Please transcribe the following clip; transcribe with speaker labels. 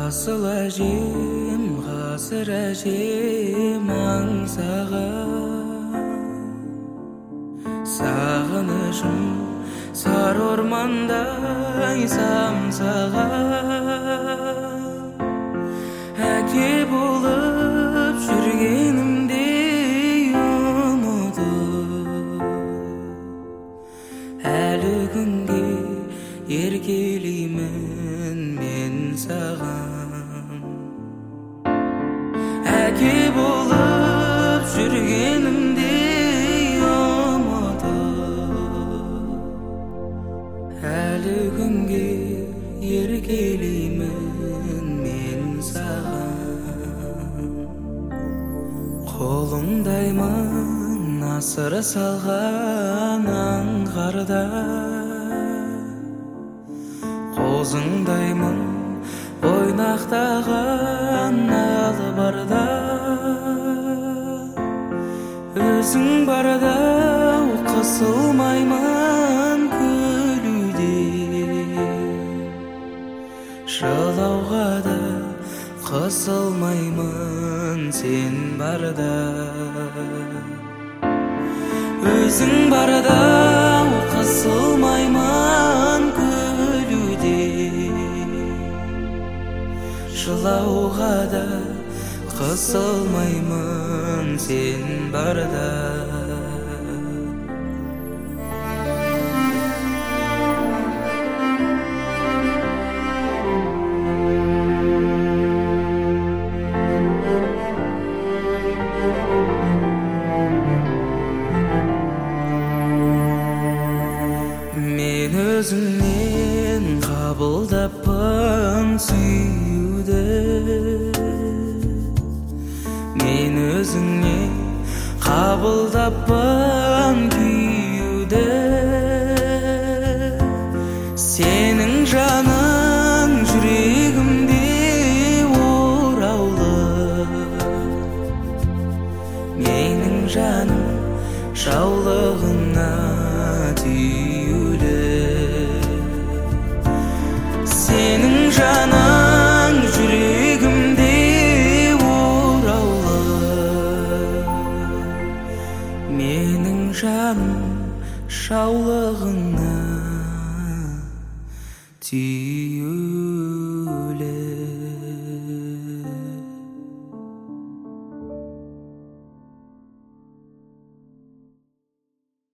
Speaker 1: Асыл әжем, ғасыр әжем аңсаған. Сағынышым сары ормандай самсаған. Әке болып жүргенімде ұмытып, әлі күнге еркелеймін мен саған. Әке болып жүргенімде ұмытып, әлі күнге еркелеймін мен саған. Қолыңдаймын асыр салған аңғарда, қозыңдаймын ойнақтаған алы барда. Өзің барда қысылмаймын күлуде, жылауға да қысылмаймын сен барда. Өзің барда қысылмаймын күлуде, жылауға да қысылмаймын сен барда. Мен өзіңнен қабылдаппын сүюді, мен өзіңнен қабылдаппын күйуді. Сенің жаның жүрегімде ораулы, менің жаным жаулығыңа түйулі. Сенің жаның жүрегімде ораулы, менің жаным жаулығыңа түйулі.